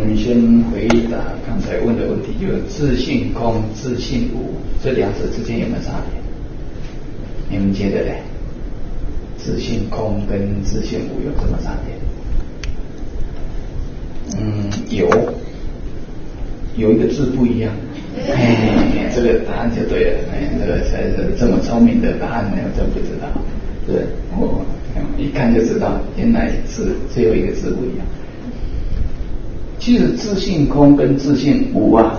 们先回答刚才问的问题，就是自性空、自性无，这两者之间有没有差别？你们觉得呢？自性空跟自性无有什么差别？有一个字不一样。这个答案就对了。这个才是这么聪明的答案呢，我真不知道。对，我一看就知道，原来是最后一个字不一样。其实自性空跟自性无啊，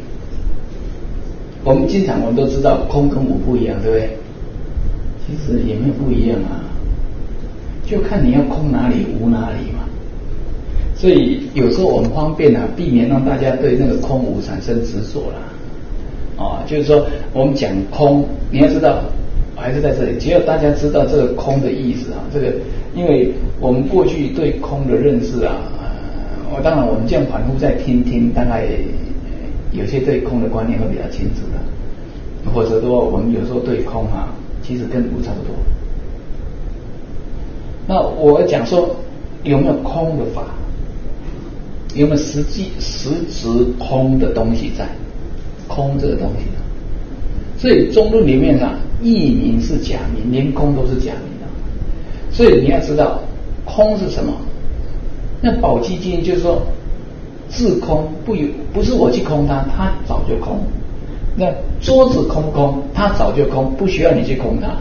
我们经常都知道空跟无不一样，对不对？其实也没有不一样啊，就看你要空哪里无哪里嘛。所以有时候我们方便避免让大家对那个空无产生执着啦。就是说我们讲空，你要知道还是在这里，只要大家知道这个空的意思这个因为我们过去对空的认识当然我们这样反复再听，大概有些对空的观念会比较清楚了，或者说我们有时候对空其实跟无差不多。那我讲说有没有空的法，有没有实质空的东西在？空这个东西所以中论里面义名是假名，连空都是假名所以你要知道空是什么。那宝积经就是说自空不是我去空它，它早就空。那桌子空不空？它早就空，不需要你去空它。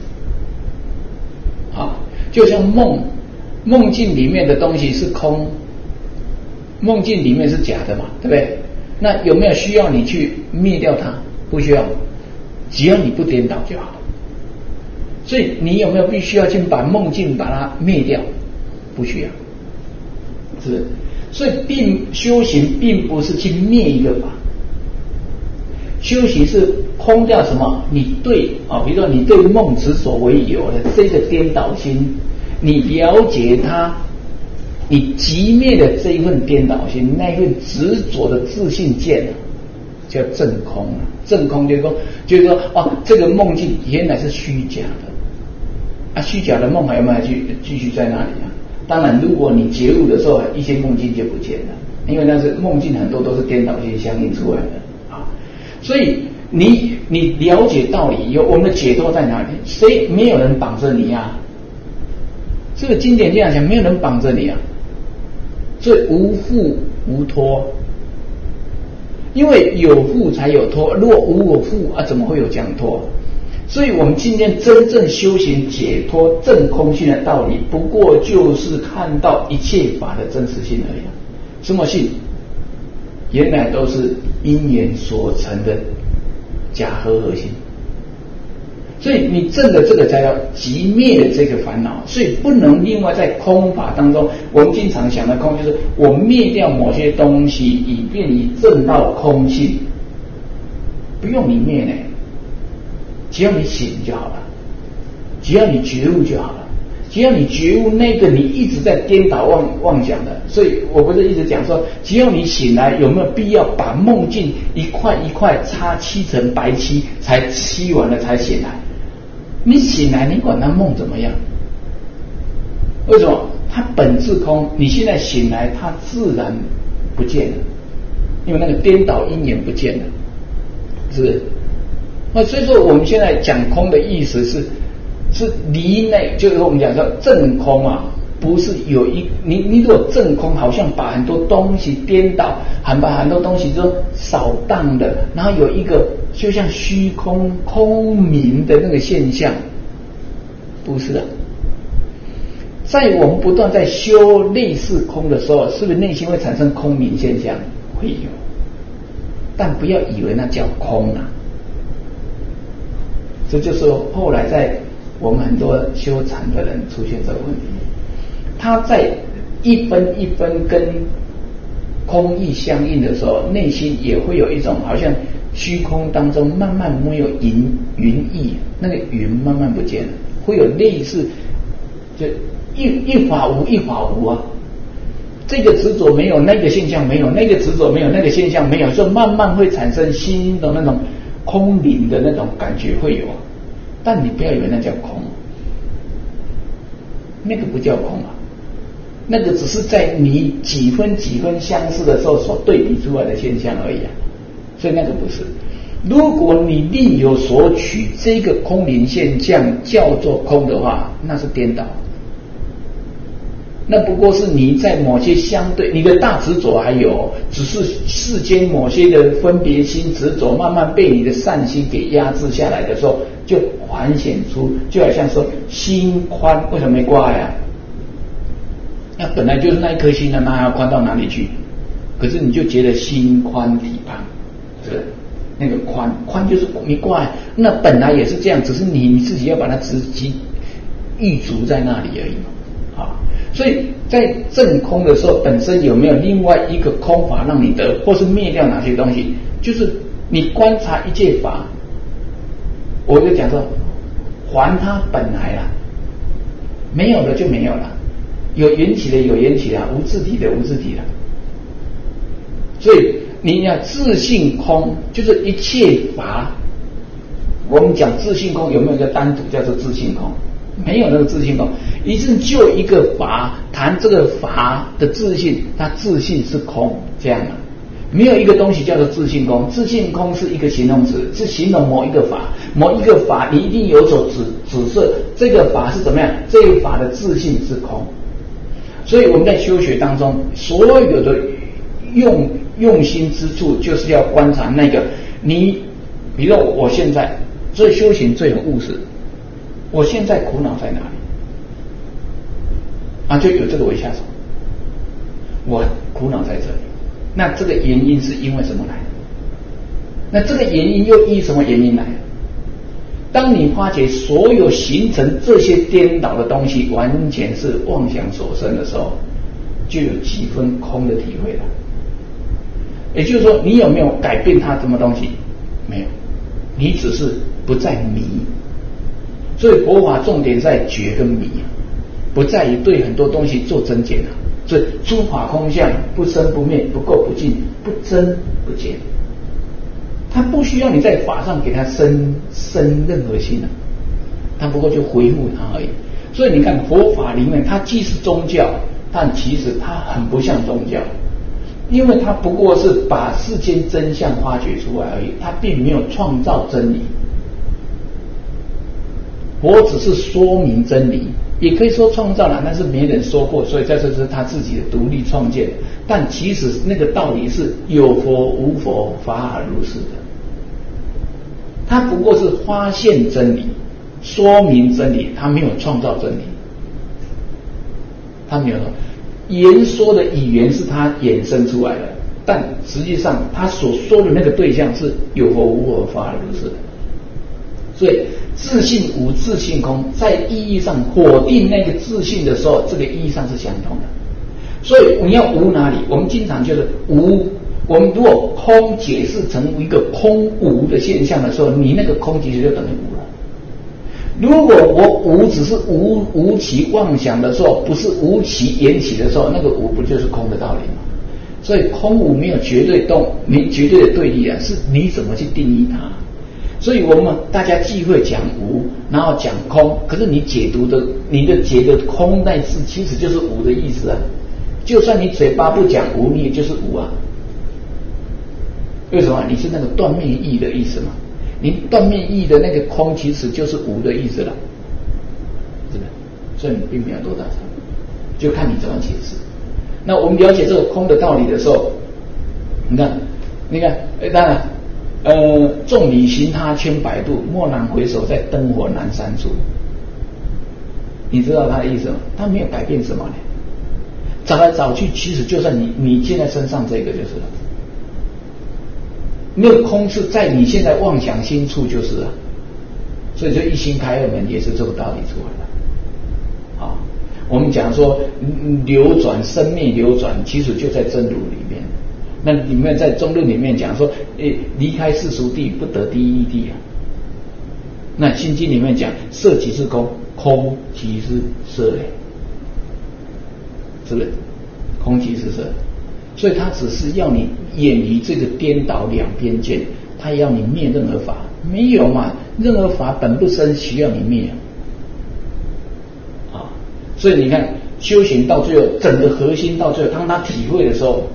就像梦境里面的东西是空，梦境里面是假的嘛，对不对？那有没有需要你去灭掉它？不需要，只要你不颠倒就好。所以你有没有必须要去把梦境把它灭掉？不需要。是，所以修行并不是去灭一个法，修行是空掉什么？你对比如说你对梦执着为有的这个颠倒心，你了解它，你击灭了这一份颠倒心，那一份执着的自信见叫正空正空就是说这个梦境原来是虚假的虚假的梦还有没有继续在那里当然如果你觉悟的时候一些梦境就不见了，因为那是梦境很多都是颠倒心相应出来的所以你了解道理以后，我们的解脱在哪里？谁没有人绑着你这个经典这样讲，没有人绑着你所以无缚无脱，因为有缚才有脱，如果无我缚怎么会有讲脱？所以我们今天真正修行解脱正空性的道理，不过就是看到一切法的真实性而已什么性？原来都是因缘所成的假合性。所以你证的这个才要击灭了这个烦恼，所以不能另外在空法当中，我们经常想的空就是我灭掉某些东西，以便你证到空性，不用你灭只要你醒就好了，只要你觉悟就好了，只要你觉悟那个你一直在颠倒妄想的。所以我不是一直讲说，只要你醒来，有没有必要把梦境一块一块擦漆成白漆，才漆完了才醒来？你醒来你管它梦怎么样？为什么？它本质空，你现在醒来它自然不见了，因为那个颠倒因缘不见了，是不是？所以说我们现在讲空的意思是离内，就是我们讲说正空不是有你如果正空，好像把很多东西颠倒，把很多东西都扫荡的，然后有一个就像虚空空明的那个现象，不是在我们不断在修类似空的时候，是不是内心会产生空明现象？会有，但不要以为那叫空这就是后来在我们很多修禅的人出现这个问题，他在一分一分跟空意相应的时候，内心也会有一种好像虚空当中慢慢没有云翳，那个云慢慢不见了，会有类似就一法无一法无这个执着没有，那个现象没有，那个执着没有，那个现象没有，所以慢慢会产生新的那种空灵的那种感觉会有但你不要以为那叫空，那个不叫空那个只是在你几分几分相似的时候所对比出来的现象而已啊，所以那个不是。如果你另有所取，这个空灵现象叫做空的话，那是颠倒。那不过是你在某些相对，你的大执着还有，只是世间某些的分别心执着，慢慢被你的善心给压制下来的时候，就缓显出，就好像说心宽，为什么没挂呀？那本来就是那一颗心的，那还要宽到哪里去？可是你就觉得心宽体胖，是不是？那个宽就是没挂，那本来也是这样，只是你自己要把它自己预足在那里而已啊。所以在证空的时候，本身有没有另外一个空法让你得，或是灭掉哪些东西？就是你观察一切法，我就讲说，还它本来啦，没有的就没有了，有缘起的有缘起啦，无自体的无自体啦。所以你要自性空，就是一切法。我们讲自性空，有没有一个单独叫做自性空？没有那个自性空，一定就一个法谈这个法的自性，它自性是空，这样啊，没有一个东西叫做自性空。自性空是一个形容词，是形容某一个法，某一个法你一定有所指示，这个法是怎么样？这个法的自性是空。所以我们在修学当中，所有的用心之处，就是要观察那个你，比如我现在最修行最有务实。我现在苦恼在哪里？啊，就有这个为下手。我苦恼在这里，那这个原因是因为什么来的？那这个原因又依什么原因来的？当你发觉所有形成这些颠倒的东西完全是妄想所生的时候，就有几分空的体会了。也就是说，你有没有改变它什么东西？没有，你只是不再迷。所以佛法重点在觉跟迷，不在于对很多东西做增减啊。所以诸法空相，不生不灭，不垢不净，不增不减。它不需要你在法上给它生任何心啊，它不过就回复它而已。所以你看佛法里面，它既是宗教，但其实它很不像宗教，因为它不过是把世间真相发掘出来而已，它并没有创造真理。佛只是说明真理，也可以说创造了，但是没人说过，所以这是他自己的独立创建。但其实那个道理是有佛无佛，法尔如是的。他不过是发现真理，说明真理，他没有创造真理，他没有言说的语言是他衍生出来的，但实际上他所说的那个对象是有佛无佛，法尔如是的。所以自性无自性空，在意义上否定那个自性的时候，这个意义上是相同的。所以你要无哪里？我们经常就是无。我们如果空解释成一个空无的现象的时候，你那个空其实就等于无了。如果我无只是无其妄想的时候，不是无其缘起的时候，那个无不就是空的道理吗？所以空无没有绝对没绝对的对立啊，是你怎么去定义它。所以我们大家忌讳讲无，然后讲空，可是你的解的空那字其实就是无的意思啊。就算你嘴巴不讲无，你也就是无啊。为什么？你是那个断灭意的意思嘛？你断灭意的那个空其实就是无的意思了，是不是？所以你并没有多大差别，就看你怎么解释。那我们了解这个空的道理的时候，你看，当然。众里行他千百度，蓦然回首，在灯火阑珊处。你知道他的意思吗？他没有改变什么呢？找来找去，其实就算你现在身上这个就是了。那个空是在你现在妄想心处就是了。所以这一心开二门也是这个道理出来的。好，我们讲说流转生灭流转，其实就在真如里面。那里面在中论里面讲说，离开世俗地不得第一义地啊。那心经里面讲色即是空，空即是色嘞，是不是？空即是色，所以他只是要你远离这个颠倒两边见，他要你灭任何法，没有嘛？任何法本不生，需要你灭啊。所以你看， 修行到最后，整个核心到最后，当他体会的时候，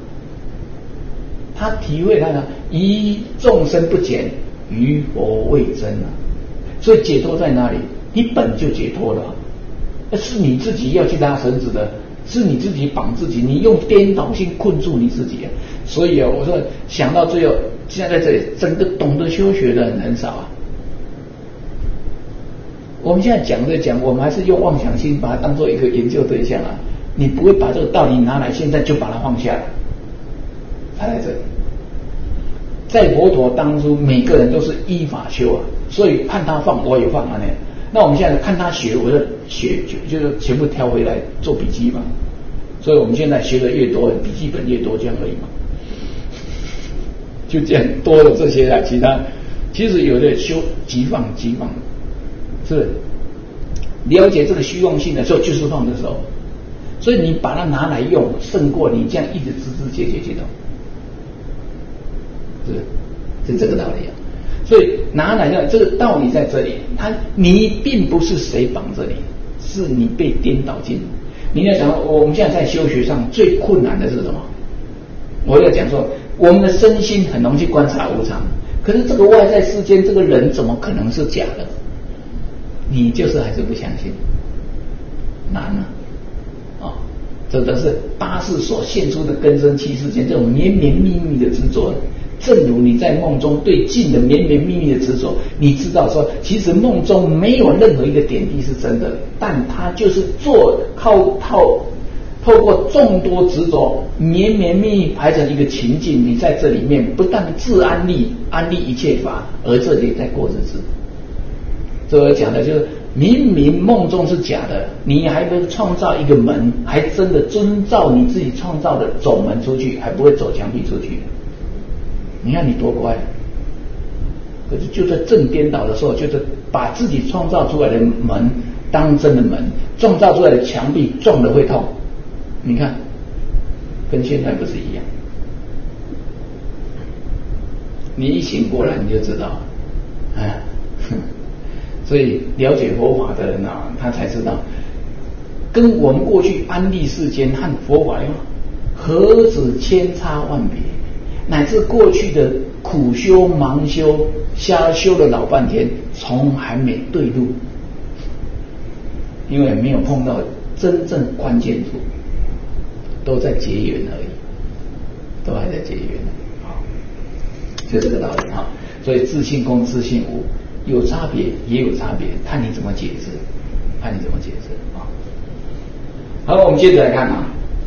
他体会他呢，以众生不减，于佛未增啊。所以解脱在哪里？你本就解脱了，是你自己要去拉绳子的，是你自己绑自己，你用颠倒性困住你自己啊。所以啊，我说想到最后，现在在这里，整个懂得修学的人很少啊。我们现在讲，我们还是用妄想心把它当做一个研究对象啊。你不会把这个道理拿来，现在就把它放下来。他在这里，在佛陀当初，每个人都是依法修啊，所以看他放，我也放啊。那我们现在看他学，我就学，就是全部挑回来做笔记嘛。所以我们现在学的越多，笔记本越多，这样而已嘛。就这样多了这些啊，其实有的修即放，是不是？了解这个虚妄性的时候，就是放的时候。所以你把它拿来用，胜过你这样一直接动，是这个道理啊。所以拿来的这个道理在这里，你并不是谁绑着你，是你被颠倒进。你要想，我们现在在修学上最困难的是什么？我要讲说，我们的身心很容易去观察无常，可是这个外在世间，这个人怎么可能是假的？你就是还是不相信，难啊！这都是八识所现出的根生七世间这种绵绵密密的执着。正如你在梦中对境的绵绵密密的执着，你知道说，其实梦中没有任何一个点滴是真的，但它就是透过众多执着绵绵密密排成一个情境，你在这里面不但自安立一切法，而这里在过日子。这我讲的就是，明明梦中是假的，你还能创造一个门，还真的遵照你自己创造的走门出去，还不会走墙壁出去。你看你多乖，可是就在正颠倒的时候，就是把自己创造出来的门当真的门，创造出来的墙壁撞了会痛。你看，跟现在不是一样？你一醒过来你就知道，所以了解佛法的人啊，他才知道，跟我们过去安立世间和佛法何止千差万别。乃至过去的苦修、盲修、瞎修了老半天，从还没对路，因为没有碰到真正关键处，都在结缘而已，都还在结缘啊，就这个道理啊。所以自性空、自性无，有差别也有差别，看你怎么解释，啊。好，我们接着来看啊，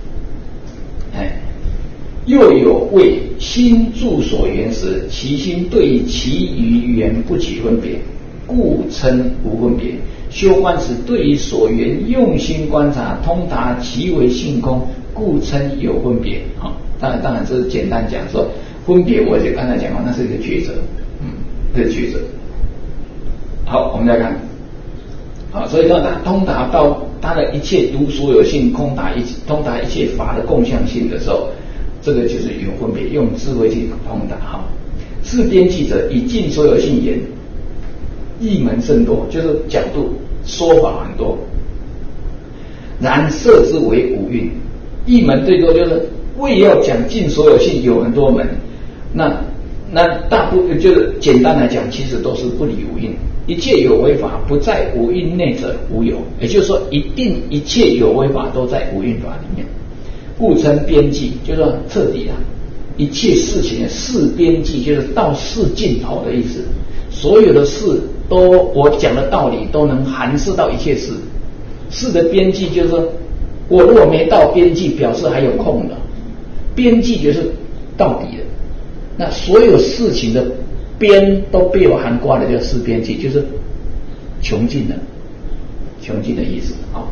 又有谓心住所缘时，其心对其余缘不起分别，故称无分别。修观时对于所缘用心观察，通达其为性空，故称有分别。当然这是简单讲说分别，我就刚才讲过，那是一个抉择，这个抉择。好，我们再看，所以说他通达到他的一切独所有性，通达一切法的共相性的时候，这个就是有分别，用智慧去通达。是边际者，以尽所有性言，义门甚多，就是角度说法很多。然设之为五蕴，义门最多就是为要讲尽所有性，有很多门。那大部分就是简单来讲，其实都是不离五蕴。一切有为法不在五蕴内者无有，也就是说，一切有为法都在五蕴法里面。故称边际，就是说彻底啊，一切事情的事边际，就是到事尽头的意思。所有的事都，我讲的道理都能含摄到一切事。事的边际就是说，我如果没到边际，表示还有空的。边际就是到底的。那所有事情的边都被我涵盖了，叫事边际，就是穷尽的意思啊。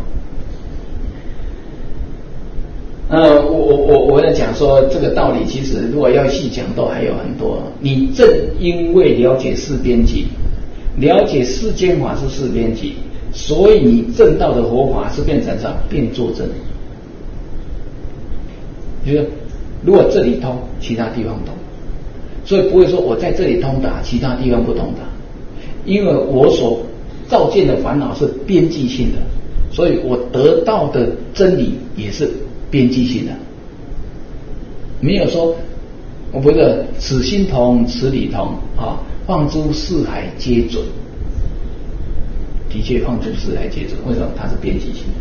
我在讲说这个道理，其实如果要细讲，都还有很多。你正因为了解事边际，了解世间法是事边际，所以你正道的佛法是变成啥？变作证。就是如果这里通，其他地方通，所以不会说我在这里通达，其他地方不通达，因为我所照见的烦恼是边际性的， 所以我得到的真理也是边际性的，没有说我不是此心同此理同啊，放诸四海皆准。的确放诸四海皆准，为什么？它是边际性的。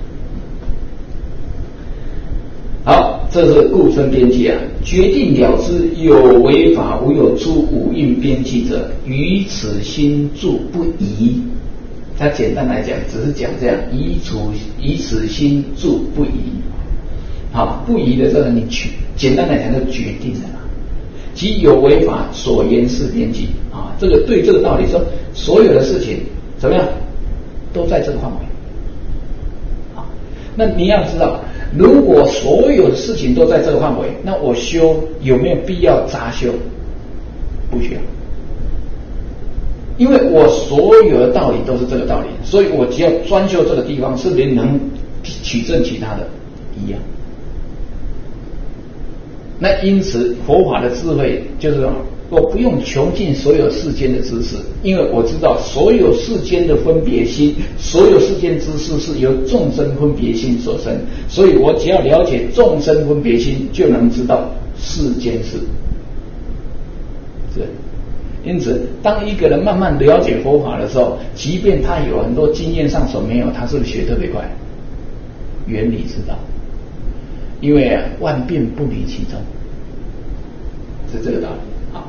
好，这是故生边际啊，决定了知有为法无有出五蕴边际者，于此心住不移。它简单来讲，只是讲这样，以此心住不移。好，不移的这个你简单来讲就决定了嘛。即有为法所言是边际啊，这个对这个道理说，所有的事情怎么样，都在这个范围。好，那你要知道，如果所有的事情都在这个范围，那我修有没有必要杂修？不需要，因为我所有的道理都是这个道理，所以我只要专修这个地方，是不是能取证其他的一样？那因此佛法的智慧就是说，我不用穷尽所有世间的知识，因为我知道所有世间的分别心，所有世间知识是由众生分别心所生，所以我只要了解众生分别心，就能知道世间事。是，因此当一个人慢慢了解佛法的时候，即便他有很多经验上所没有，他是不是学特别快？原理知道，因为万变不离其中，是这个道理。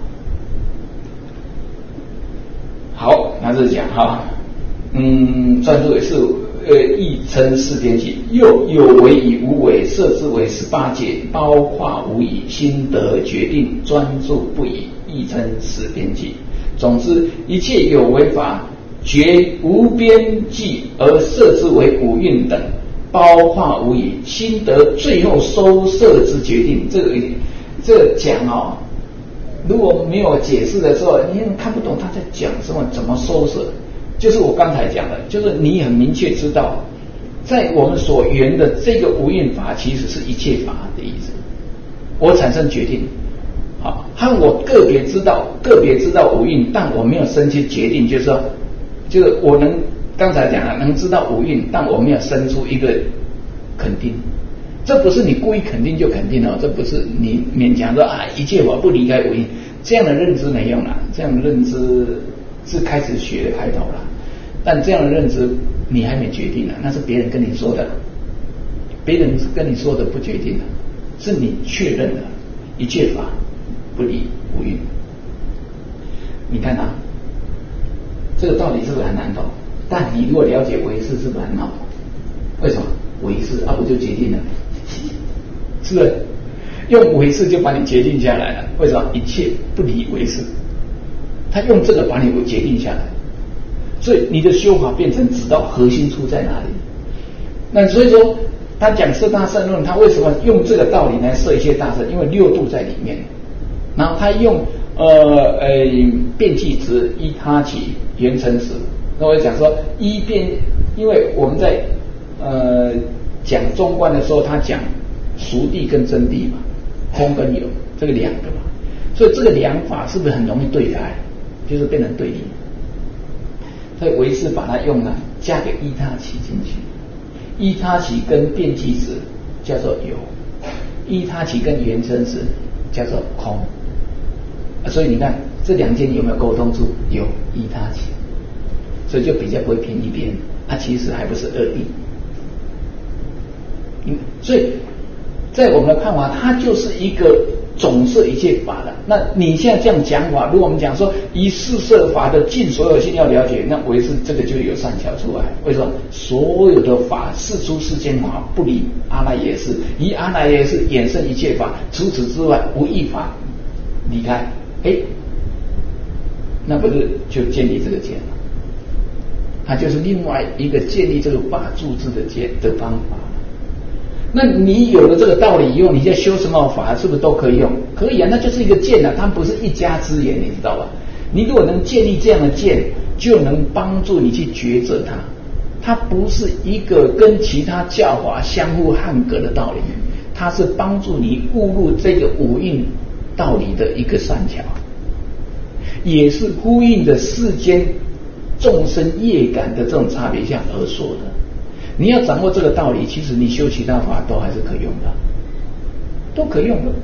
好，那这是讲哈，专注也是亦称四边际，又有为与无为，摄之为18界，包括无疑，心得决定，专注不已，亦称四边际。总之，一切有为法，觉无边际而摄之为五蕴等，包括无疑，心得最后收摄之决定。这个讲哦。如果没有解释的时候，你看不懂他在讲什么，怎么收摄？就是我刚才讲的，就是你很明确知道，在我们所缘的这个无蕴法，其实是一切法的意思。我产生决定，好，和我个别知道无蕴，但我没有生起决定，就是说，就是我能刚才讲了，能知道无蕴，但我没有生出一个肯定。这不是你故意肯定就肯定哦，这不是你勉强说啊一切法不离开无因，这样的认知没用啦，这样的认知是开始学的开头啦，但这样的认知你还没决定呢，那是别人跟你说的，别人跟你说的不决定的，是你确认的，一切法不离无因。你看啊，这个道理是不是很难懂？但你如果了解唯识，是不是很好懂？为什么？唯识不就决定了？是不是用唯识就把你决定下来了？为什么？一切不离唯识，他用这个把你决定下来，所以你的修法变成知道核心处在哪里。那所以说他讲摄大乘论，他为什么用这个道理来摄一切大乘？因为六度在里面，然后他用变际值依他起缘成时，那我讲说依变，因为我们在讲中观的时候，他讲熟谛跟真谛嘛，空跟有这个两个嘛，所以这个两法是不是很容易对开，就是变成对立？所以唯识把它用了加个依他起进去，依他起跟变际时叫做有，依他起跟缘生时叫做空。所以你看这两件有没有沟通出？有依他起，所以就比较不会偏一边，其实还不是二谛。所以在我们的看法，它就是一个总摄一切法的。那你现在这样讲法，如果我们讲说以四摄法的尽所有性要了解，那唯识这个就有善巧出来。为什么？所有的法世出世间法不离阿赖耶识，以阿赖耶识衍生一切法，除此之外无一法离开。那不是就建立这个见了？它就是另外一个建立这个法住智的方法。那你有了这个道理以后，你在修什么法是不是都可以用？可以啊，那就是一个见啊，它不是一家之言，你知道吧？你如果能建立这样的见，就能帮助你去抉择它。它不是一个跟其他教法相互汉格的道理，它是帮助你悟入这个五蕴道理的一个善巧，也是呼应的世间众生业感的这种差别相而说的。 你要掌握这个道理，其实你修其他法都还是可用的，都可用的。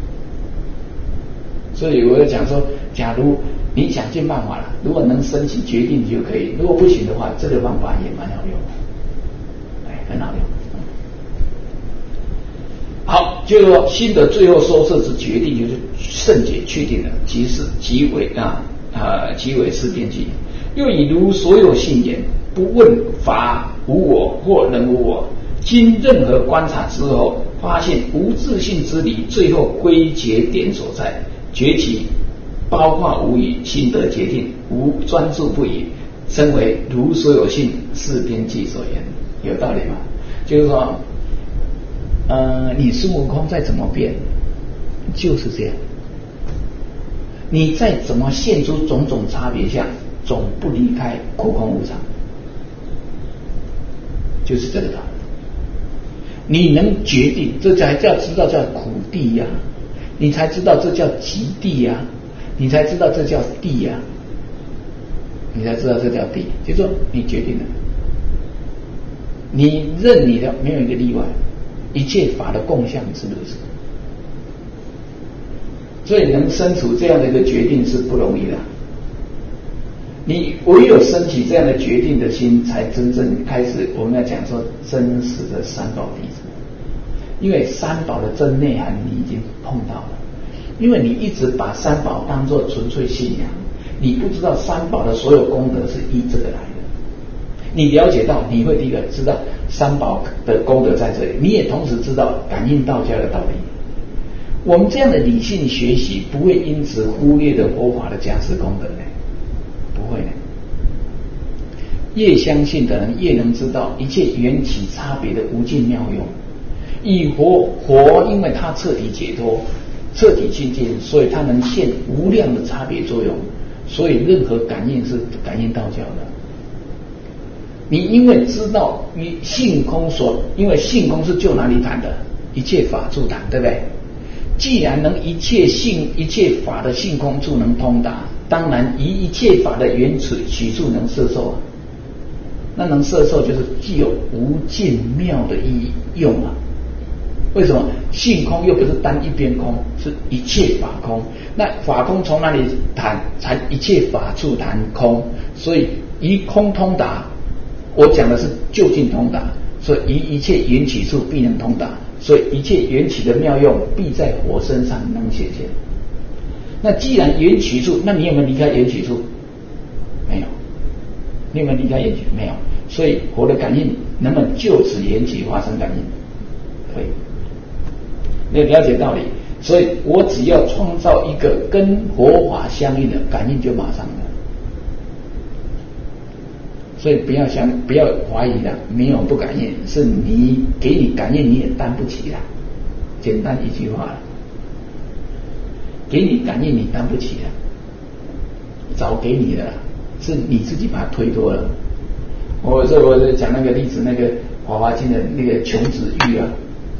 所以我就讲说，假如你想尽办法了，如果能升起决定就可以，如果不行的话，这个方法也蛮好用的，很好用。好，就是说心的最后收摄之决定，就是圣解确定了，即是即为即为是辩机。又以如所有信言，不问法无我或人无我，经任何观察之后，发现无自性之理，最后归结点所在，觉其包括无语，心得决定，无专注不已，称为如所有性是辩机所言。有道理吗？就是说你孙悟空再怎么变就是这样，你再怎么现出种种差别相，总不离开空空无常，就是这个道理。你能决定，这才叫知道叫苦谛呀，你才知道这叫极谛呀，你才知道这叫谛呀，你才知道这叫谛，就是说你决定了，你认你的，没有一个例外，一切法的共相是如此。所以能生出这样的一个决定是不容易的，你唯有升起这样的决定的心，才真正开始我们要讲说真实的三宝弟子。因为三宝的真内涵你已经碰到了，因为你一直把三宝当作纯粹信仰，你不知道三宝的所有功德是依这个来的。你了解到，你会第一个知道三宝的功德在这里，你也同时知道感应道家的道理。我们这样的理性学习，不会因此忽略的佛法的加持功德呢？不会呢。越相信的人，越能知道一切缘起差别的无尽妙用。以佛，因为他彻底解脱、彻底清净，所以他能现无量的差别作用。所以任何感应是感应道教的。你因为知道与性空因为性空是就哪里谈的？一切法住谈，对不对？既然能一切法的性空处能通达，当然以一切法的缘起处能摄受啊。那能摄受就是具有无尽妙的用啊。为什么性空又不是单一边空，是一切法空？那法空从哪里谈？谈一切法处谈空，所以以空通达。我讲的是究竟通达，所以以一切缘起处必能通达，所以一切缘起的妙用必在佛身上能显现。那既然缘起处，那你有没有离开缘起处？没有。你有没有离开缘起？没有。所以佛的感应能不能就此缘起发生感应？可以。你了解道理，所以我只要创造一个跟佛法相应的感应，就马上了。所以不要怀疑了，没有不感应，是你给你感应你也担不起了，简单一句话了，给你感应你担不起了，早给你的，是你自己把它推脱了。我讲那个例子，那个《华华经》的那个穷子玉啊，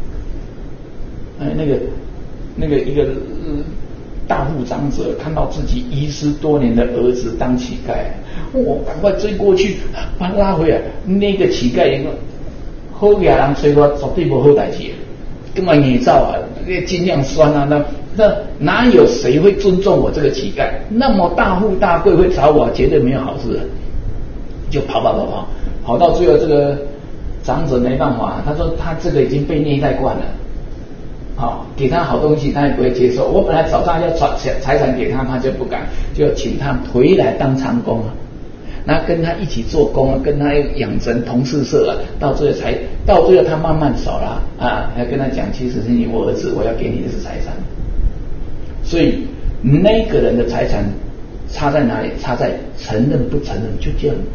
那个一个大富长者看到自己遗失多年的儿子当乞丐，我赶快追过去把他拉回来。那个乞丐好野人催我绝对不好代志，根本野照啊，那个精量酸啊，那哪有谁会尊重我这个乞丐？那么大富大贵会找我，绝对没有好事的。就跑到最后，这个长者没办法，他说他这个已经被虐待惯了。好，给他好东西他也不会接受。我本来早上要财产给他，他就不敢，就请他回来当长工啊。那跟他一起做工啊，跟他养成同事社啊，到最后他慢慢少了啊，还跟他讲，其实是你我儿子，我要给你的是财产。所以那个人的财产差在哪里？差在承认不承认，就这样。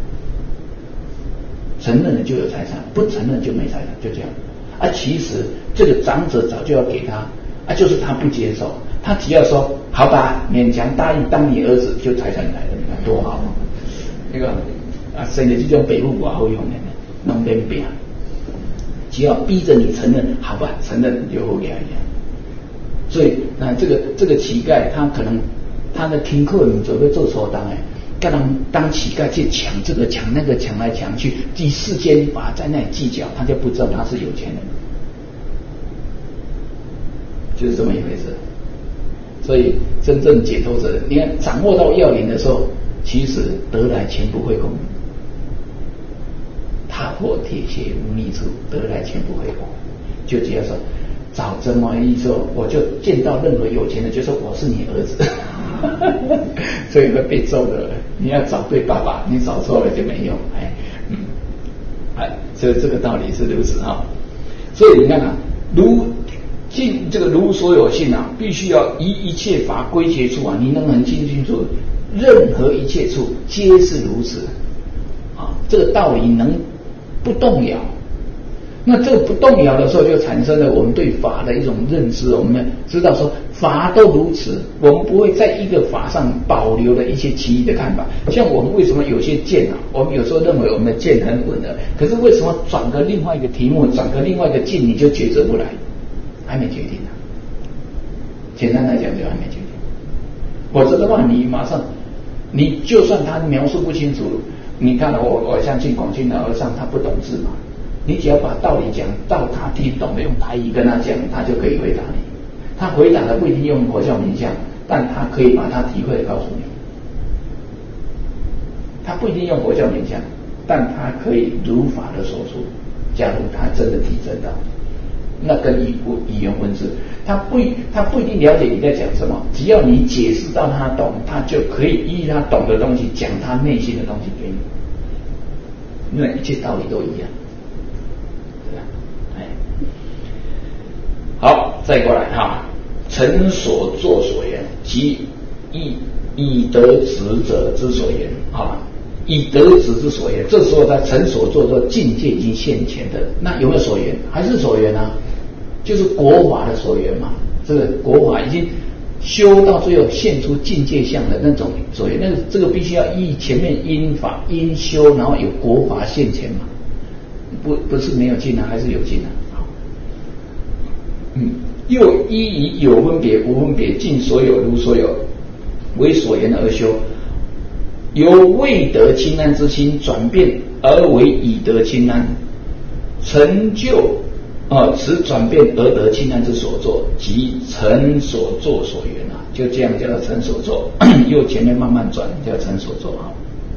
承认了就有财产，不承认就没财产，就这样。其实这个长者早就要给他，就是他不接受，他只要说好吧，勉强答应当你儿子，就财产来了，你看多好。那个生的这种北部不好用的，弄点饼，只要逼着你承认，好吧，承认就好给他一样。所以这个乞丐他可能他的听课你准备做错当跟人当乞丐去抢这个抢那个，抢来抢去，第世间法在那里计较，他就不知道他是有钱人，就是这么一回事。所以真正解脱者，你看掌握到要领的时候，其实得来全不费工。踏破铁鞋无觅处，得来全不费工。就只要说找这么一说，我就见到任何有钱人就说我是你儿子，所以会被揍的。你要找对爸爸，你找错了就没用。所以这个道理是如此啊。所以你看啊，如所有性啊，必须要依一切法归结处啊，你能很清楚，任何一切处皆是如此啊。这个道理能不动摇。那这个不动摇的时候，就产生了我们对法的一种认知。我们知道说法都如此，我们不会在一个法上保留了一些其余的看法。像我们为什么有些见啊，我们有时候认为我们的见很稳的，可是为什么转个另外一个题目，转个另外一个境，你就抉择不来？还没决定呢。简单来讲，就还没决定。否则的话，你马上，你就算他描述不清楚，你看了我相信广钦的和尚他不懂字嘛。你只要把道理讲到他听懂的，用台语跟他讲，他就可以回答你。他回答的不一定用佛教名相，但他可以把他体会的告诉你。他不一定用佛教名相，但他可以如法的说出。假如他真的体证到，那跟语言文字，他不一定了解你在讲什么，只要你解释到他懂，他就可以依他懂的东西讲他内心的东西给你。因为一切道理都一样。好，再过来哈，成所作所言，即以得执者之所言啊，以得执之所言。这时候他成所作的境界已经现前的，那有没有所言？还是所言啊？就是国法的所言嘛。这个国法已经修到最后现出境界相的那种所言，那这个必须要依前面因法因修，然后有国法现前嘛。不是没有境啊，还是有境啊。又依以有分别无分别尽所有如所有为所言而修，由未得清安之心转变而为已得清安，成就此转变而得清安之所作，即成所作所缘啊，就这样叫做成所作。又前面慢慢转叫成所作啊。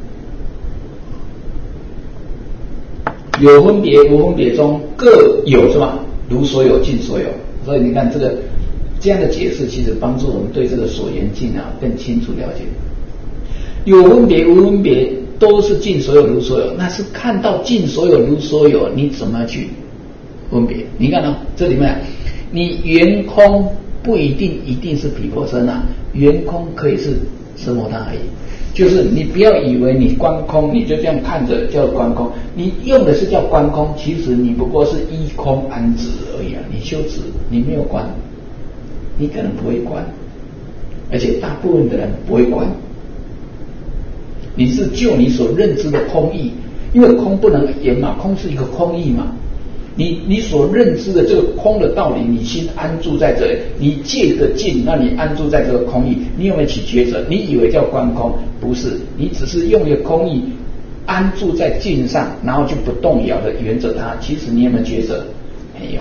有分别无分别中各有是吧？如所有尽所有。所以你看这样的解释，其实帮助我们对这个所言尽啊更清楚了解。有分别无分别都是尽所有如所有，那是看到尽所有如所有，你怎么去分别？你看这里面，你圆空不一定是毗婆舍那，圆空可以是奢摩他而已。就是你不要以为你观空，你就这样看着叫观空，你用的是叫观空，其实你不过是依空安止而已啊。你修止，你没有观，你可能不会观，而且大部分的人不会观。你是就你所认知的空义，因为空不能言嘛，空是一个空义嘛。你所认知的这个空的道理，你心安住在这里，你借个境，那你安住在这个空义，你有没有起抉择？你以为叫观空，不是，你只是用一个空义安住在境上，然后就不动摇的沿着它。其实你有没有抉择？没有，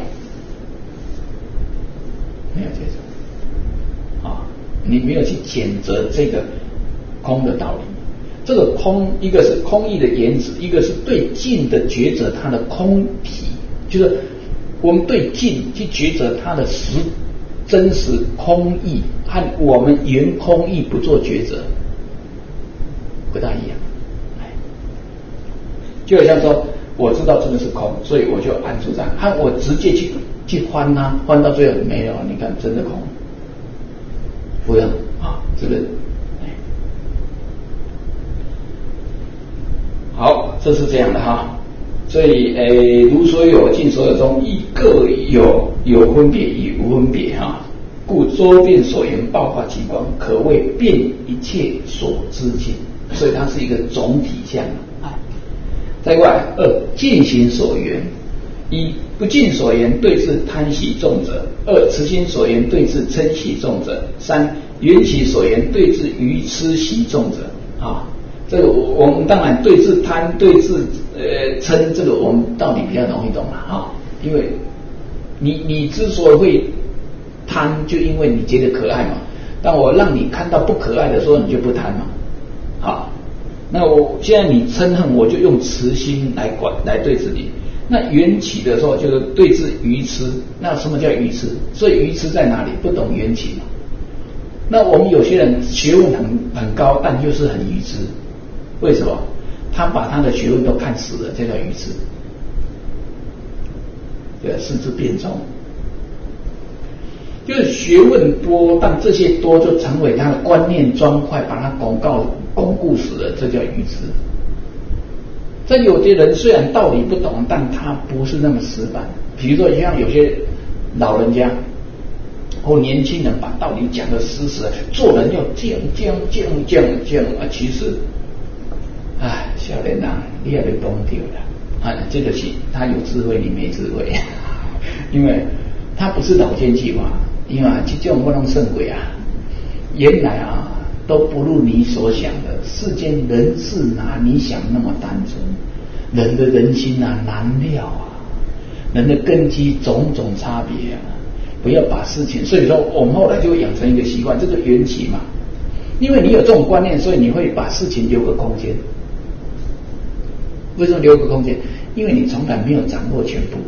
没有抉择啊！你没有去谴责这个空的道理。这个空，一个是空义的言辞，一个是对境的抉择，它的空体。就是我们对境去抉择它的真实空义，和我们原空义不做抉择不大一样。就好像说我知道这个是空，所以我就安住在，和我直接去翻它，翻到最后没有，你看真的空，不一样啊，是不是？好，这是这样的哈。所以如所有尽所有中，亦各有分别与无分别哈，故周遍所言爆发其光，可谓遍一切所知境。所以它是一个总体相啊。再过来尽行所缘，一不尽所缘对治贪喜重者，二慈心所缘对治嗔喜重者，三缘起所缘对治愚痴喜重者啊。 这个我们当然对治贪、对治嗔，这个我们道理比较容易懂了啊，因为你之所以会贪，就因为你觉得可爱嘛。但我让你看到不可爱的时候，你就不贪嘛。好，那我现在你嗔恨，我就用慈心来对治你。那缘起的时候就是对治愚痴。那什么叫愚痴？所以愚痴在哪里？不懂缘起嘛。那我们有些人学问很高，但就是很愚痴。为什么？他把他的学问都看死了，这叫愚痴。对，失之变中。就是学问多，但这些多就成为他的观念砖块，把他巩固死了，这叫愚痴。这有些人虽然道理不懂，但他不是那么死板。比如说像有些老人家或年轻人把道理讲得死死的，做人要这样啊，其实少年人你也被懂掉了啊，这个是他有智慧，你没智慧，因为他不是老奸巨猾，因为这种不能胜鬼啊，原来都不如你所想的，世间人事哪你想那么单纯，人的人心难料啊，人的根基种种差别啊，不要把事情，所以说我们后来就养成一个习惯，这个缘起嘛，因为你有这种观念，所以你会把事情留个空间。为什么留个空间？因为你从来没有掌握全部，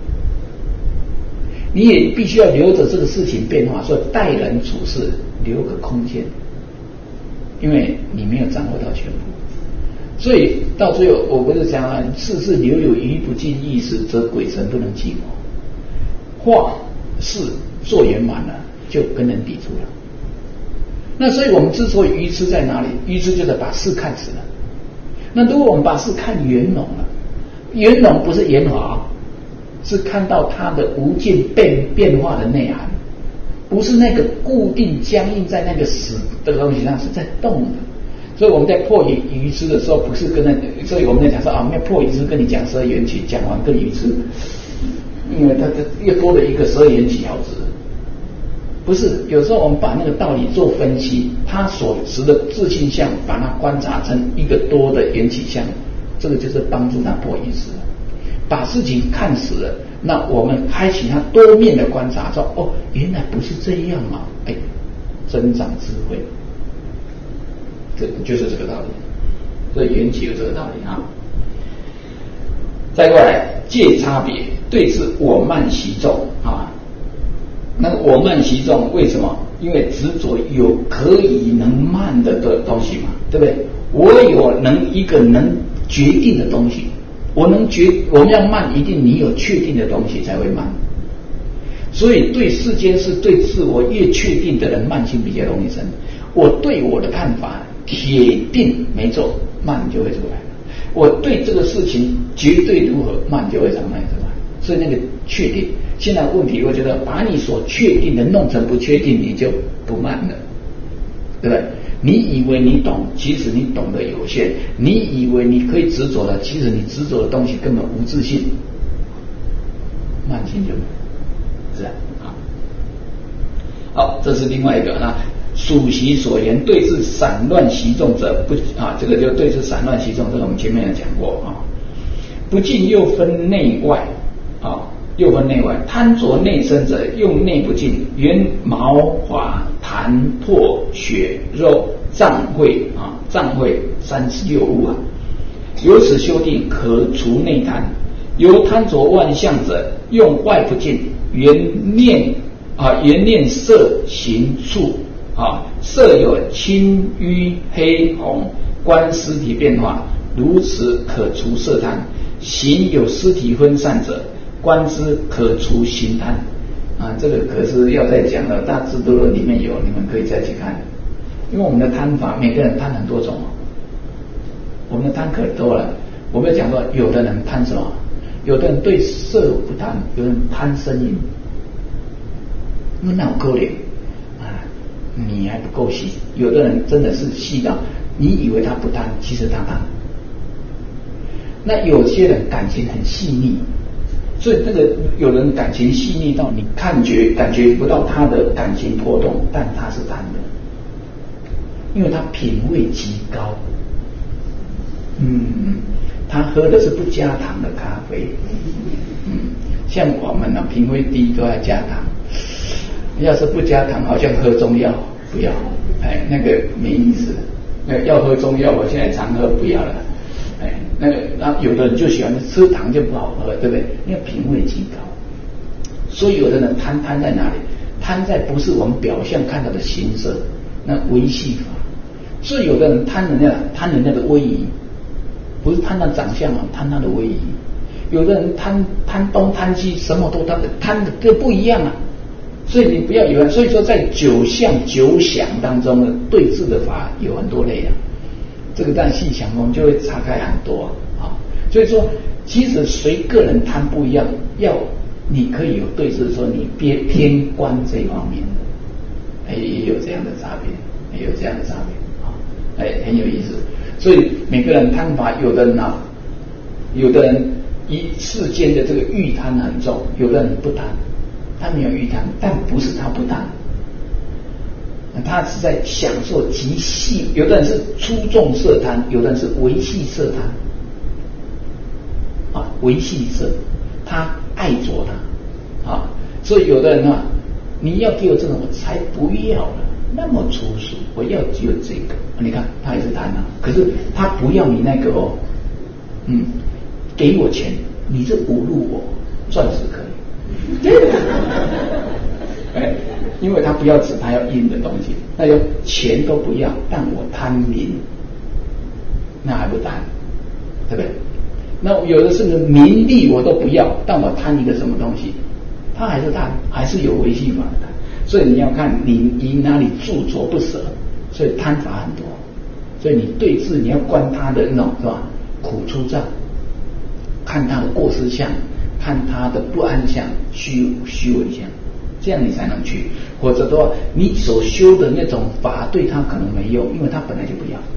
你也必须要留着这个事情变化，所以待人处事留个空间，因为你没有掌握到全部，所以到最后我不是讲了，事事留有余不尽意时，则鬼神不能寂寞。话事做圆满了，就跟人抵触了。那所以我们之所以愚痴在哪里？愚痴就是把事看死了。那如果我们把事看圆融了，圆融不是圆滑，是看到它的无尽变化的内涵，不是那个固定僵硬在那个死的东西上，是在动的。所以我们在破愚痴的时候，不是跟所以我们在讲说要破愚痴，跟你讲十二缘起，讲完更愚痴，因为它又多了一个十二缘起好值。不是，有时候我们把那个道理做分析，它所持的自性相，把它观察成一个多的缘起相，这个就是帮助他破愚痴。把事情看死了，那我们开启他多面的观察，说原来不是这样嘛，增长智慧，这就是这个道理。所以缘起有这个道理啊。再过来借差别对治我慢习众啊。那个我慢习众为什么？因为执着有可以能慢的东西嘛，对不对？我有一个能决定的东西，我们要慢，一定你有确定的东西才会慢。所以对世间事、对自我越确定的人，慢性比较容易生。我对我的看法铁定没错，慢就会出来。我对这个事情绝对如何，慢就会长慢出来。所以那个确定，现在问题我觉得把你所确定的弄成不确定，你就不慢了，对不对？你以为你懂，其实你懂得有限；你以为你可以执着的，其实你执着的东西根本无自性，慢性就没有，是吧？好，这是另外一个那属习所言对治散乱习众者不这个就对治散乱习众，这个我们前面有讲过啊。不尽又分内外又分内外，贪着内身者，用内不尽，原毛发痰魄血肉脏秽36物由此修定，可除内贪。由贪着万象者，用外不尽，原念色形处色有青瘀黑红，观尸体变化，如此可除色贪。形有尸体分散者，观之可除形贪这个可是要再讲了，大智度论里面有，你们可以再去看。因为我们的贪法，每个人贪很多种我们的贪可多了。我们讲说，有的人贪什么？有的人对色不贪，有人贪声音，那好可怜你还不够细。有的人真的是细到你以为他不贪，其实他贪。那有些人感情很细腻，所以有人感情细腻到你感觉不到他的感情波动，但他是贪的，因为他品味极高， 他喝的是不加糖的咖啡。像我们呢，品味低都要加糖，要是不加糖，好像喝中药，不要，那个没意思。要喝中药，我现在常喝，不要了。然后有的人就喜欢吃糖就不好喝，对不对？因为品味极高。所以有的人贪在哪里？贪在不是我们表象看到的形色，那维系法。所以有的人贪人家的威仪，不是贪他长相啊，贪他的威仪。有的人贪东贪西，什么都贪的都不一样啊。所以你不要以为，所以说在九相九想当中呢，对治的法有很多类啊。这个但细想我们就会岔开很多啊。所以说，其实随个人贪不一样，你可以有对治，说你偏观这方面的，也有这样的差别，也有这样的差别啊，很有意思。所以每个人贪法，有的人一世间的这个欲贪很重，有的人不贪，他没有欲贪，但不是他不贪，他是在享受极细。有的人是粗重色贪，有的人是微细色贪啊，微细色，他爱着他啊，所以有的人啊，你要给我这种，我才不要了，那么粗俗，我要只有这个。你看他也是贪啊，可是他不要你那个哦，给我钱，你这侮辱我，钻石可以。因为他不要纸，他要印的东西，那有钱都不要，但我贪名，那还不贪，对不对？那有的是名利我都不要，但我贪一个什么东西，他还是贪，还是有维系法的。所以你要看你哪里著着不舍，所以贪法很多。所以你对治，你要观他的那种是吧？苦出障，看他的过失相，看他的不安相、虚伪相，这样你才能去。否则的话，你所修的那种法对他可能没用，因为他本来就不要，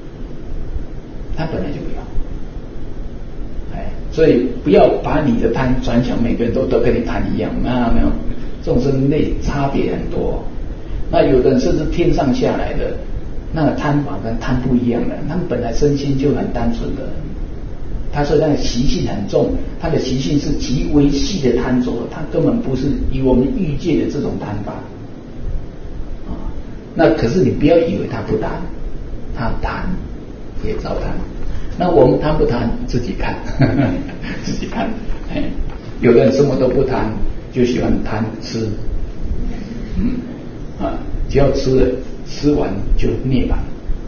所以不要把你的贪转向每个人都跟你贪一样，没有，众生类差别很多。那有的人甚至天上下来的，那个贪法跟贪不一样的，他们本来身心就很单纯的，他说那个习性很重，他的习性是极为细的贪着，他根本不是以我们欲界的这种贪法啊。那可是你不要以为他不贪，他贪也照贪。那我们贪不贪自己看，自己看。有的人什么都不贪，就喜欢贪吃，只要吃了，吃完就涅槃。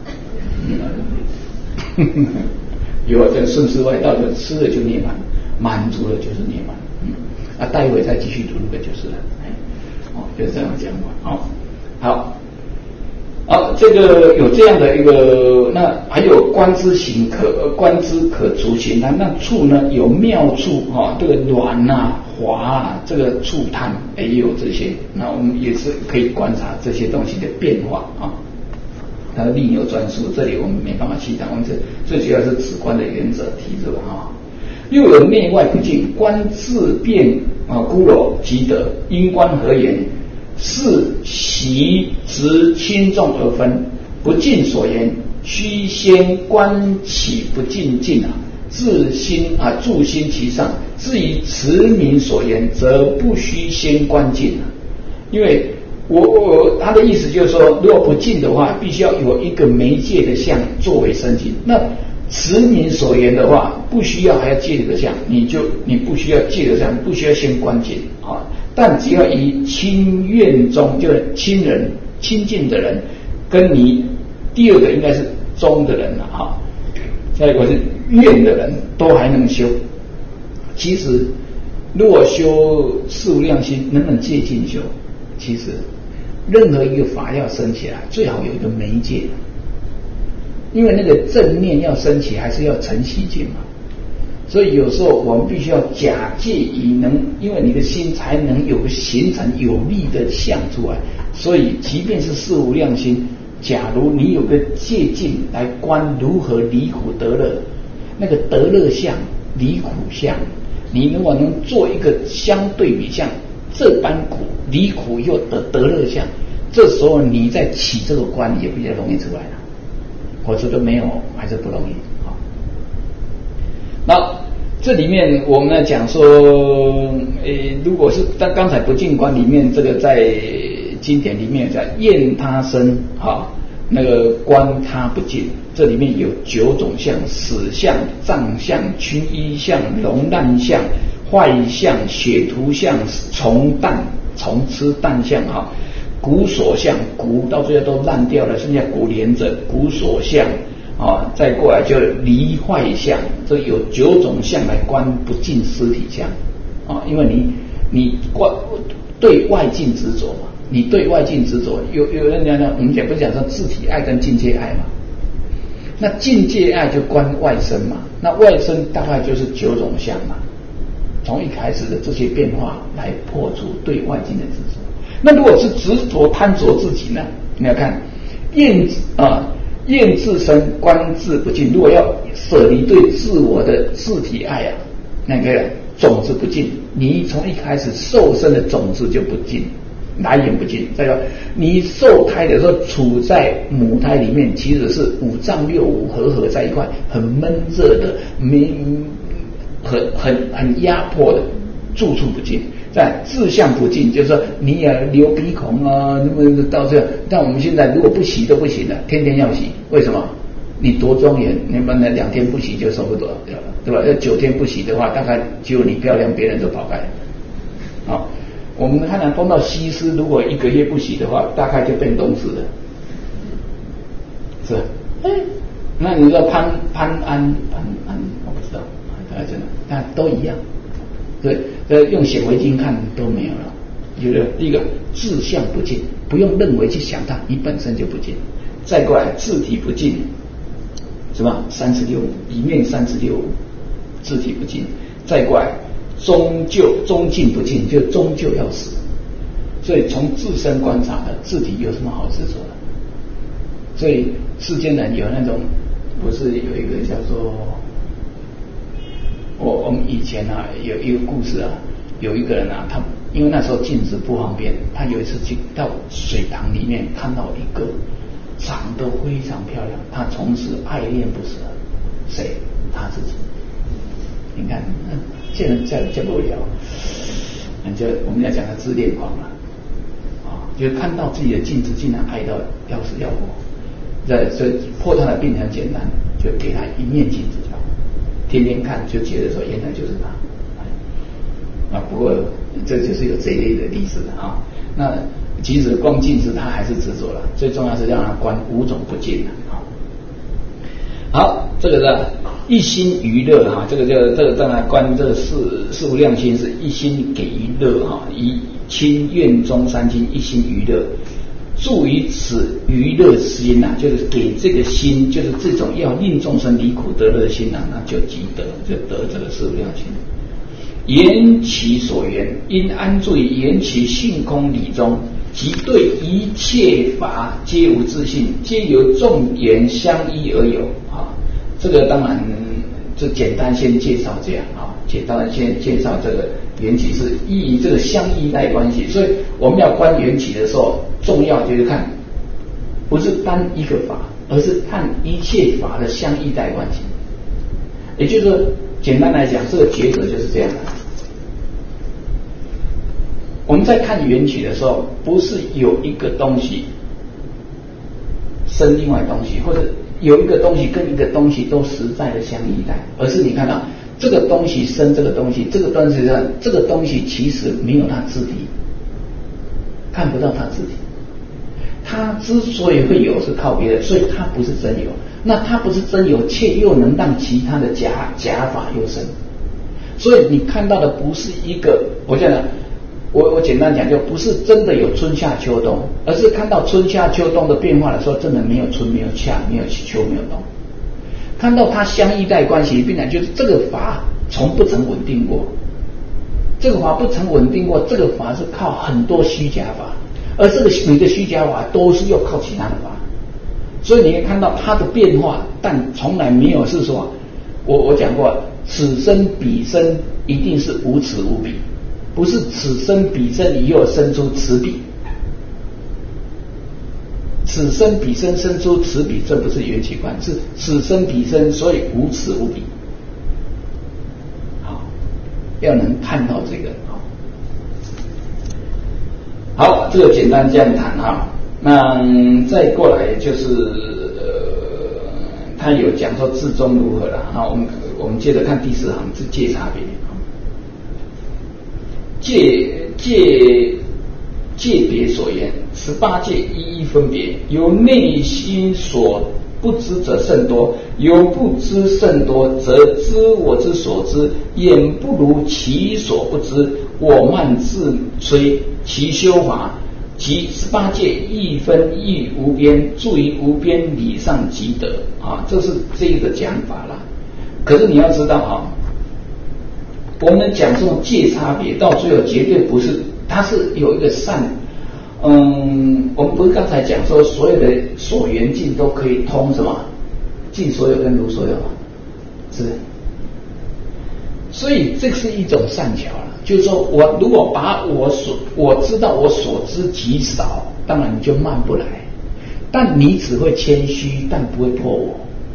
有的顺世外道的吃了就涅槃，满足了就是涅槃。待会再继续读那个就是了。就是这样讲嘛。好。这个有这样的一个，那还有观之行观之可除行贪。那处呢有妙处这个软滑这个处贪也有这些，那我们也是可以观察这些东西的变化啊。它另有专书，这里我们没办法细谈，我们最主要是直观的原则提出啊。又有内外不净，观自变孤柔即得，因观合言。是习执轻重而分，不尽所言，须先观起不尽境自心住心其上。至于持名所言，则不须先观尽因为他的意思就是说，如果不尽的话，必须要有一个媒介的相作为身心。那持名所言的话，不需要还要借这个相，你不需要借的相，不需要先观尽但只要以亲愿中，就是亲人亲近的人，跟你第二个应该是中的人下一个是愿的人，都还能修。其实如果修四无量心，能不能借境修？其实任何一个法要升起来，最好有一个媒介，因为那个正念要升起，还是要成习境嘛。所以有时候我们必须要假借以能，因为你的心才能有形成有力的相出来。所以即便是四无量心，假如你有个借境来观如何离苦得乐，那个得乐相离苦相，你如果能做一个相对比相，这般苦离苦又得乐相，这时候你再起这个观也比较容易出来了，否则都没有还是不容易那这里面我们来讲说，如果是刚才不净观里面这个在经典里面在厌他身哈，那个观他不净，这里面有9种相：死相、脏相、群衣相、龙烂相、坏相、血涂相、虫吃蛋相哈，骨锁相，骨到最后都烂掉了，剩下骨连着，骨锁相。再过来就离坏相，这有9种相来观不净尸体相因为你对外境执着嘛，你对外境执着，有人讲我们不是讲说自体爱跟境界爱嘛，那境界爱就观外身嘛，那外身大概就是9种相嘛，从一开始的这些变化来破除对外境的执着。那如果是执着贪着自己呢？你要看厌自身观自不净，如果要舍离对自我的自体爱那个种子不净，你从一开始受身的种子就不净，来源不净。再说你受胎的时候处在母胎里面，其实是5脏6腑合在一块，很闷热的，很压迫的，住处不净。在志向不净，就是说你也流鼻孔那么到这，但我们现在如果不洗都不行了，天天要洗，为什么？你多庄严，你们2天不洗就受不了了，对吧？要9天不洗的话，大概只有你漂亮，别人都跑开。我们看碰到西施，如果1个月不洗的话，大概就变东施了，是吧？那你说潘安，我不知道，大概真的，但都一样。对，用显微镜看都没有了。就是第一个志向不净，不用认为去想它，你本身就不净。再过来自体不净，是吧？36里面36自体不净。再过来终尽不净，就终究要死。所以从自身观察的自体有什么好执着的？所以世间人有那种，不是有一个叫做。我们以前有一个故事有一个人他因为那时候镜子不方便，他有一次去到水塘里面看到一个长得非常漂亮，他从此爱恋不舍。谁？他自己。你看，见人再不了，就我们要讲他自恋狂了就看到自己的镜子竟然爱到要死要活。所以破他的病很简单，就给他一面镜子就好。天天看就觉得说原来就是他不过这就是有这一类的例子那即使光镜子他还是执着了，最重要是让他观5种不净好，这个是一心娱乐这个让他观这个四无量心是一心给予乐以亲愿中3心一心娱乐。助于此娱乐心就是给这个心，就是这种要令众生离苦得乐的心那就即得这个四无量心。言其所缘，因安住于言其性空理中，即对一切法皆无自性，皆由众缘相依而有这个当然就简单先介绍这样简单的先介绍这个缘起是依于这个相依赖关系。所以我们要观缘起的时候，重要就是看不是单一个法，而是看一切法的相依赖关系。也就是说简单来讲，这个抉择就是这样的。我们在看缘起的时候，不是有一个东西生另外东西，或者有一个东西跟一个东西都实在的相依赖，而是你看到这个东西生这个东西，这个东西其实没有它自体，看不到它自体。它之所以会有是靠别人，所以它不是真有。那它不是真有，却又能让其他的假法又生。所以你看到的不是一个，我讲的，我简单讲，就不是真的有春夏秋冬，而是看到春夏秋冬的变化的时候，真的没有春，没有夏，没有秋，没有冬。看到它相依赖关系，并且就是这个法从不曾稳定过，这个法不曾稳定过，这个法是靠很多虚假法，而这个每个虚假法都是要靠其他的法，所以你可以看到它的变化，但从来没有是说，我讲过，此生彼生一定是无此无彼，不是此生彼生以后生出此彼，此生彼生生出此彼，这不是缘起观，是此生彼生，所以无此无彼。 要能看到这个。好，这个简单这样谈哈。那再过来就是他有讲说至中如何了哈。我们接着看第4行是界差别。界别所言，18界一一分别，由内心所不知者甚多，由不知甚多，则知我之所知，眼不如其所不知。我慢自摧其修法，即18界一分亦无边，住于无边理上即得啊，这是这个讲法啦。可是你要知道啊，我们讲这种界差别，到最后绝对不是，它是有一个善。我们不是刚才讲说所有的所缘境都可以通什么尽所有跟如所有吗？是不是？所以这是一种善巧了，就是说我如果把我知道我所知极少，当然你就慢不来，但你只会谦虚，但不会破我。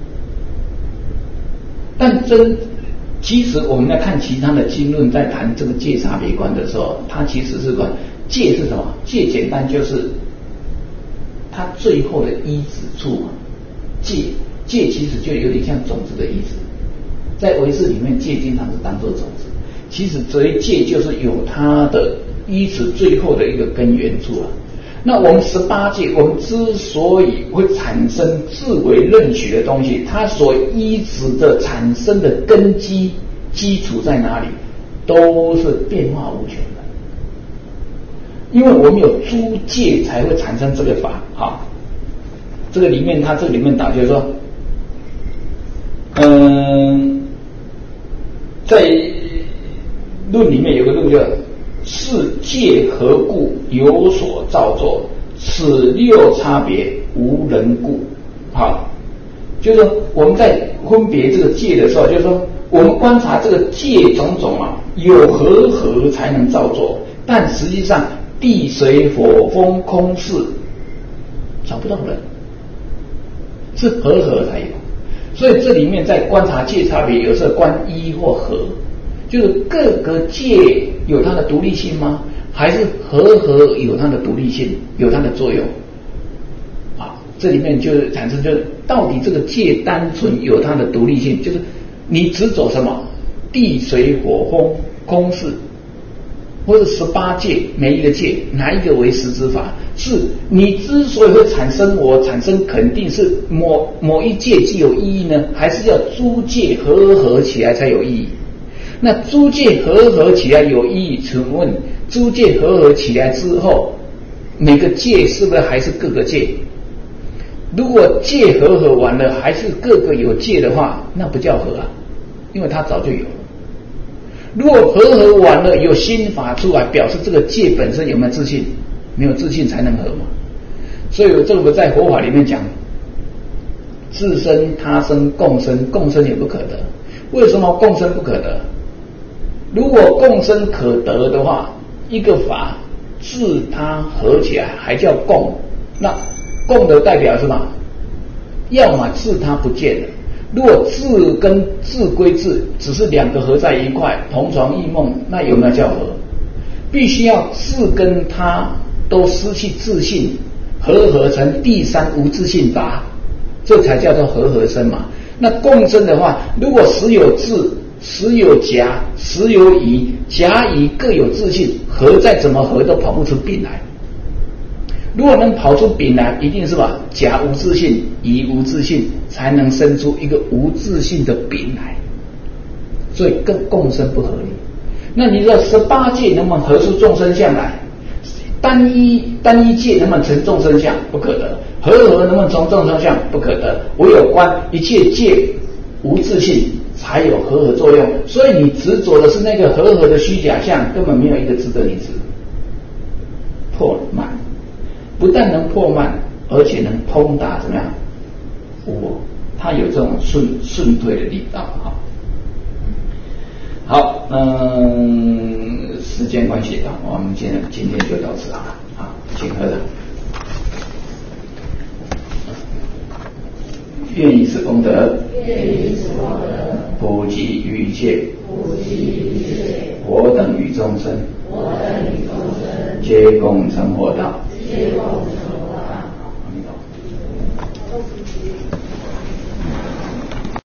但其实我们在看其他的经论，在谈这个界差别观的时候，它其实是观界是什么？界简单就是它最后的依止处嘛。界其实就有点像种子的意思，在唯识里面，界经常是当作种子。其实所谓界就是有它的依止最后的一个根源处啊。那我们18界，我们之所以会产生自为认许的东西，它所依止的产生的根基础在哪里？都是变化无穷的。因为我们有诸界才会产生这个法啊。这个里面，它这个里面打就是说，在论里面有个论叫是界何故有所造作，此六差别无人故。好，就是说我们在分别这个界的时候，就是说我们观察这个界种种啊，有和才能造作，但实际上地水火风空势找不到人，是和才有。所以这里面在观察界差别，有时候观一或和，就是各个界有它的独立性吗？还是和有它的独立性，有它的作用？啊，这里面就是产生，就是到底这个界单纯有它的独立性，就是你只走什么地水火风空势，或者18界每一个界哪一个为实之法？是你之所以会产生我产生，肯定是某一界既有意义呢，还是要诸界合起来才有意义？那诸界合起来有意义，请问诸界合起来之后，每个界是不是还是各个界？如果界合完了还是各个有界的话，那不叫合啊，因为它早就有了。如果合完了有新法出来，表示这个界本身有没有自信？没有自信才能合嘛。所以这个在佛法里面讲，自生他生共生，共生也不可得。为什么共生不可得？如果共生可得的话，一个法自他合起来还叫共，那共的代表是什么？要么自他不见了。如果自跟自归自只是两个合在一块，同床异梦，那有没有叫合？必须要自跟他都失去自信，合成第三无自信法，这才叫做合生嘛。那共生的话，如果时有自，时有假，时有乙，甲乙各有自信，合再怎么合都跑不出病来。如果能跑出丙来，一定是吧？甲无自信，乙无自信，才能生出一个无自信的丙来。所以共生不合理。那你说18界能不能合出众生相来？单一界能不能成众生相？不可得。合能不能成众生相？不可得。唯有观一切界无自信，才有合作用。所以你执着的是那个合的虚假相，根本没有一个值得你执。破慢，不但能破慢，而且能通达怎么样？它有这种顺退的力道啊。好，时间关系啊，我们今天就到此啊，好，请合掌。愿以此功德，普及于一切， 我等与众生，皆共成佛道。阿弥陀佛。